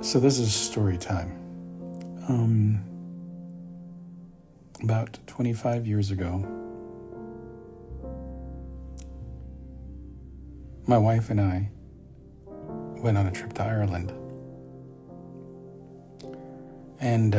So this is story time. About 25 years ago, my wife and I went on a trip to Ireland. And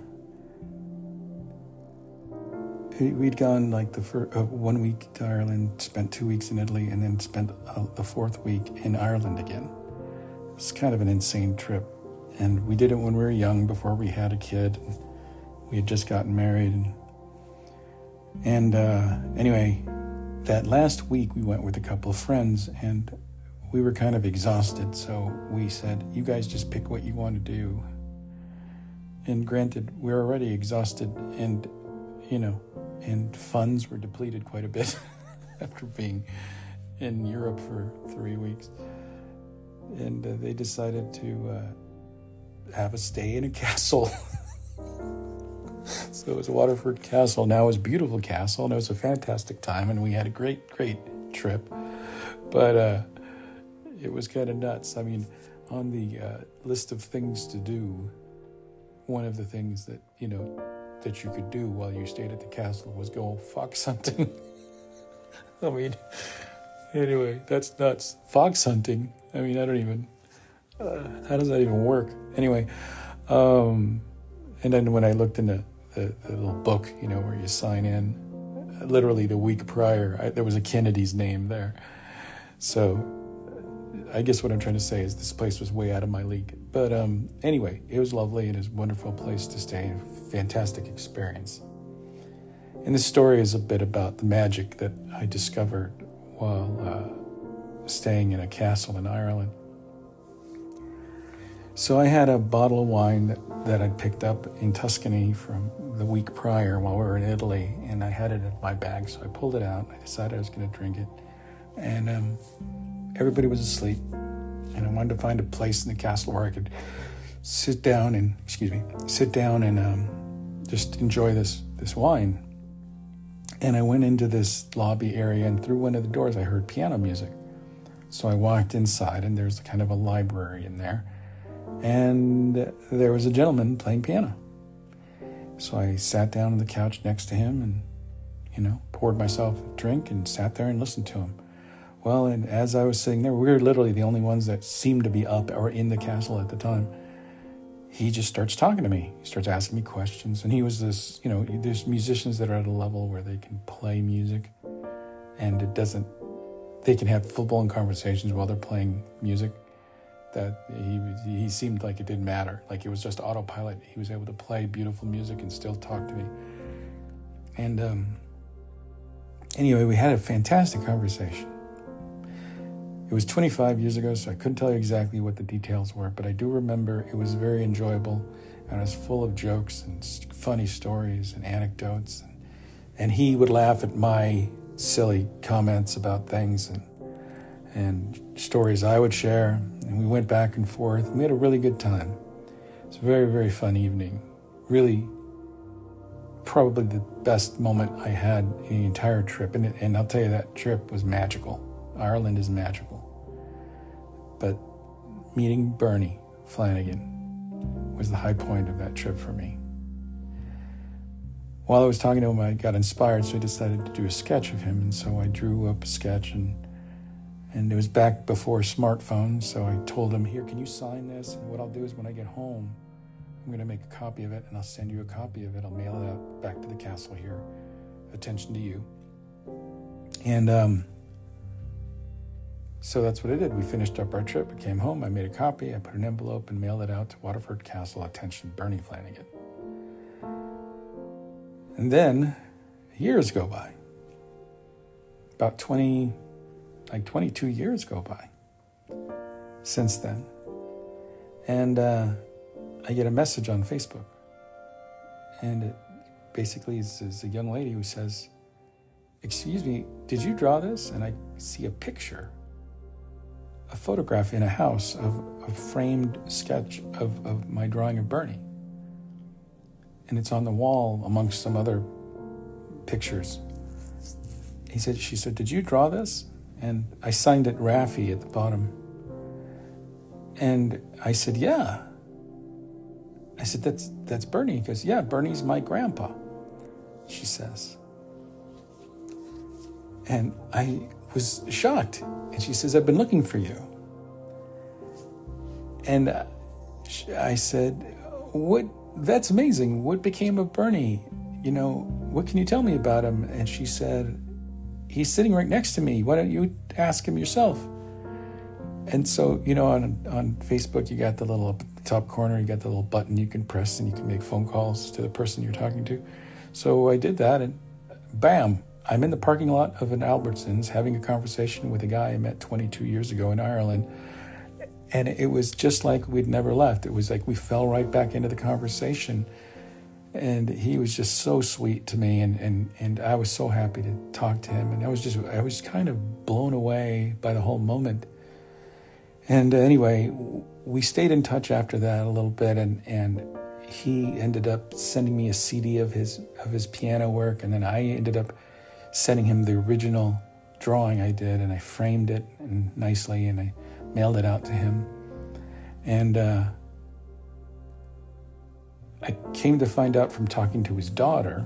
we'd gone like the 1 week to Ireland, spent 2 weeks in Italy, and then spent the fourth week in Ireland again. It's kind of an insane trip. And we did it when we were young, before we had a kid. We had just gotten married. And anyway, that last week we went with a couple of friends, and we were kind of exhausted. So we said, you guys just pick what you want to do. And granted, we're already exhausted, and, and funds were depleted quite a bit after being in Europe for 3 weeks. And they decided to have a stay in a castle. So it was Waterford Castle. Now it was a beautiful castle, and it was a fantastic time, and we had a great, great trip. But it was kind of nuts. I mean, on the list of things to do, one of the things that, that you could do while you stayed at the castle was go fox hunting. I mean, anyway, that's nuts. Fox hunting. I mean, I don't even... how does that even work? Anyway, and then when I looked in the little book, where you sign in, literally the week prior, there was a Kennedy's name there. So I guess what I'm trying to say is this place was way out of my league. But anyway, it was lovely. It was a wonderful place to stay. Fantastic experience. And this story is a bit about the magic that I discovered while staying in a castle in Ireland. So I had a bottle of wine that I'd picked up in Tuscany from the week prior while we were in Italy, and I had it in my bag, so I pulled it out. I decided I was going to drink it, and everybody was asleep, and I wanted to find a place in the castle where I could sit down and just enjoy this wine. And I went into this lobby area, and through one of the doors I heard piano music. So I walked inside, and there's kind of a library in there. And there was a gentleman playing piano. So I sat down on the couch next to him and, poured myself a drink and sat there and listened to him. Well, and as I was sitting there, we were literally the only ones that seemed to be up or in the castle at the time. He just starts talking to me. He starts asking me questions. And he was this, there's musicians that are at a level where they can play music and they can have full-blown conversations while they're playing music. That he seemed like it didn't matter. Like it was just autopilot. He was able to play beautiful music and still talk to me. And anyway, we had a fantastic conversation. It was 25 years ago, so I couldn't tell you exactly what the details were, but I do remember it was very enjoyable, and it was full of jokes and funny stories and anecdotes. And he would laugh at my silly comments about things and stories I would share, and we went back and forth, and we had a really good time. It's a very, very fun evening. Really, probably the best moment I had in the entire trip, and I'll tell you, that trip was magical. Ireland is magical. But meeting Bernie Flanagan was the high point of that trip for me. While I was talking to him, I got inspired, so I decided to do a sketch of him, and so I drew up a sketch, and it was back before smartphones, so I told him, here, can you sign this? And what I'll do is when I get home, I'm going to make a copy of it, and I'll send you a copy of it. I'll mail it out back to the castle here. Attention to you. And so that's what I did. We finished up our trip. I came home. I made a copy. I put an envelope and mailed it out to Waterford Castle. Attention, Bernie Flanagan. And then years go by. About 22 years go by since then. And I get a message on Facebook. And it basically is a young lady who says, excuse me, did you draw this? And I see a picture, a photograph in a house of a framed sketch of my drawing of Bernie. And it's on the wall amongst some other pictures. She said, did you draw this? And I signed it Raffi at the bottom. And I said, yeah. I said, that's Bernie. He goes, yeah, Bernie's my grandpa, she says. And I was shocked. And she says, I've been looking for you. And I said, what? That's amazing. What became of Bernie? What can you tell me about him? And she said, he's sitting right next to me. Why don't you ask him yourself? And so, on Facebook, you got the little, up at the top corner, you got the little button you can press and you can make phone calls to the person you're talking to. So I did that, and bam, I'm in the parking lot of an Albertsons having a conversation with a guy I met 22 years ago in Ireland. And it was just like we'd never left. It was like we fell right back into the conversation. And he was just so sweet to me, and I was so happy to talk to him. And I was kind of blown away by the whole moment. And anyway, we stayed in touch after that a little bit, and he ended up sending me a CD of his piano work, and then I ended up sending him the original drawing I did, and I framed it nicely, and I mailed it out to him. And I came to find out from talking to his daughter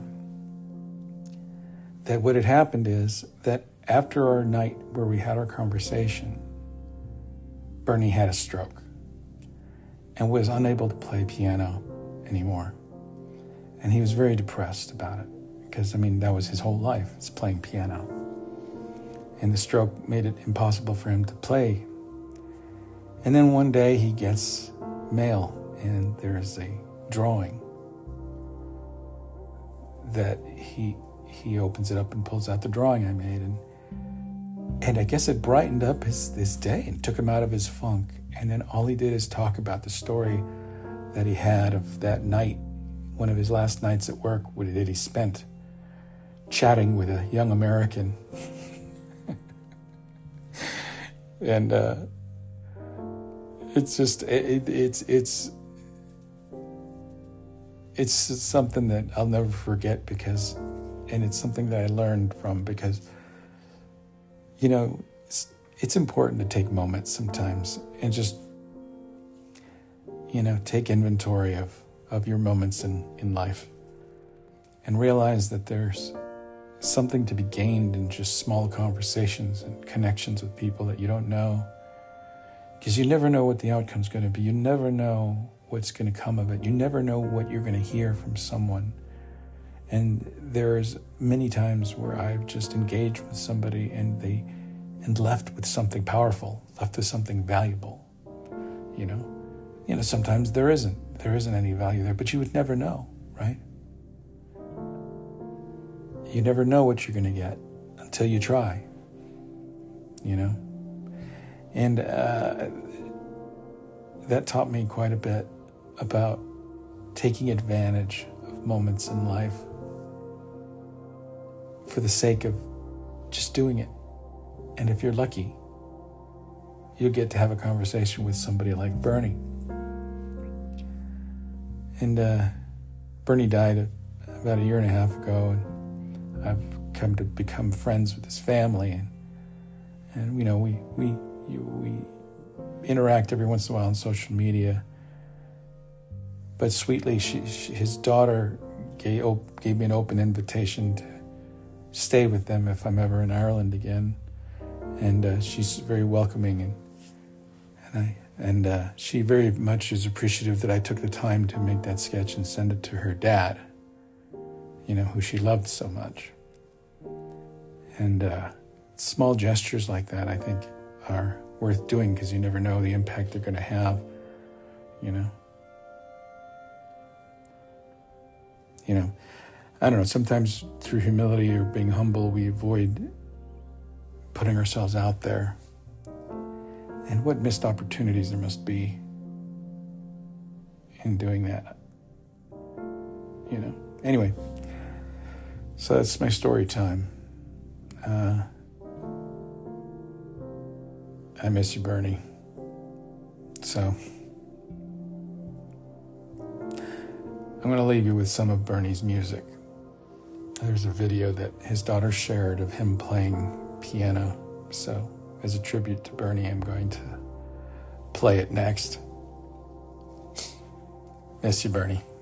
that what had happened is that after our night where we had our conversation, Bernie had a stroke and was unable to play piano anymore. And he was very depressed about it because, that was his whole life, it's playing piano. And the stroke made it impossible for him to play. And then one day he gets mail, and there's a drawing that he opens it up and pulls out the drawing I made, and I guess it brightened up his day and took him out of his funk. And then all he did is talk about the story that he had of that night, one of his last nights at work, that he spent chatting with a young American. And it's just it's something that I'll never forget, and it's something that I learned from, because it's important to take moments sometimes and just take inventory of your moments in life, and realize that there's something to be gained in just small conversations and connections with people that you don't know, because you never know what the outcome's going to be. You never know what's going to come of it. You never know what you're going to hear from someone. And there's many times where I've just engaged with somebody and left with something powerful, left with something valuable. Sometimes there isn't any value there, but you would never know, right? You never know what you're going to get until you try, And that taught me quite a bit about taking advantage of moments in life for the sake of just doing it. And if you're lucky, you'll get to have a conversation with somebody like Bernie. And Bernie died about 1.5 years ago, and I've come to become friends with his family, and we interact every once in a while on social media. But sweetly, his daughter gave me an open invitation to stay with them if I'm ever in Ireland again, and she's very welcoming, and she very much is appreciative that I took the time to make that sketch and send it to her dad, who she loved so much. And small gestures like that, I think, are worth doing, because you never know the impact they're going to have, I don't know, sometimes through humility or being humble, we avoid putting ourselves out there. And what missed opportunities there must be in doing that, Anyway, so that's my story time. I miss you, Bernie. So I'm going to leave you with some of Bernie's music. There's a video that his daughter shared of him playing piano. So as a tribute to Bernie, I'm going to play it next. Miss you, Bernie.